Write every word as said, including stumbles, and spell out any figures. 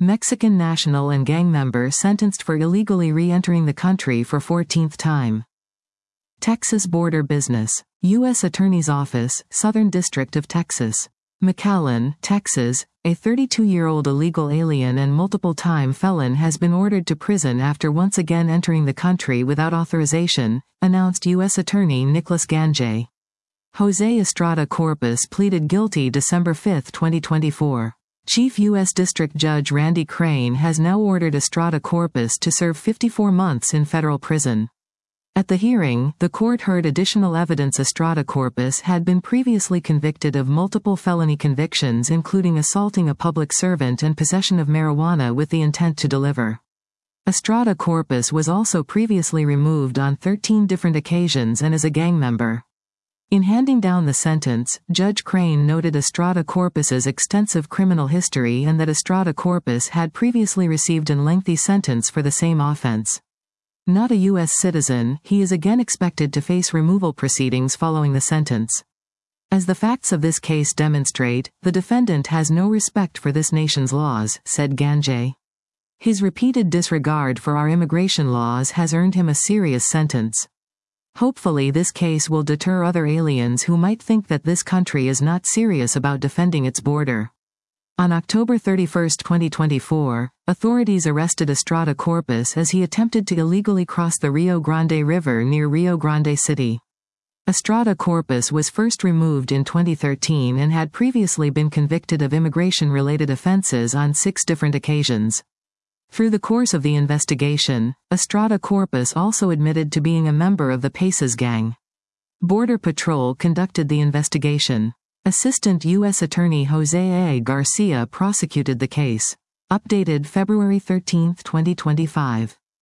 Mexican national and gang member sentenced for illegally re-entering the country for fourteenth time. Texas border business. U S Attorney's Office, Southern District of Texas. McAllen, Texas, a thirty-two-year-old illegal alien and multiple-time felon has been ordered to prison after once again entering the country without authorization, announced U S Attorney Nicholas Ganjay. Jose Estrada Corpus pleaded guilty December fifth, twenty twenty-four. Chief U S District Judge Randy Crane has now ordered Estrada Corpus to serve fifty-four months in federal prison. At the hearing, the court heard additional evidence. Estrada Corpus had been previously convicted of multiple felony convictions, including assaulting a public servant and possession of marijuana with the intent to deliver. Estrada Corpus was also previously removed on thirteen different occasions and is a gang member. In handing down the sentence, Judge Crane noted Estrada Corpus's extensive criminal history and that Estrada Corpus had previously received a lengthy sentence for the same offense. Not a U S citizen, he is again expected to face removal proceedings following the sentence. As the facts of this case demonstrate, the defendant has no respect for this nation's laws, said Ganjay. His repeated disregard for our immigration laws has earned him a serious sentence. Hopefully this case will deter other aliens who might think that this country is not serious about defending its border. On October thirty-first, twenty twenty-four, authorities arrested Estrada Corpus as he attempted to illegally cross the Rio Grande River near Rio Grande City. Estrada Corpus was first removed in twenty thirteen and had previously been convicted of immigration-related offenses on six different occasions. Through the course of the investigation, Estrada Corpus also admitted to being a member of the Paces gang. Border Patrol conducted the investigation. Assistant U S Attorney Jose A. Garcia prosecuted the case. Updated February thirteenth, twenty twenty-five.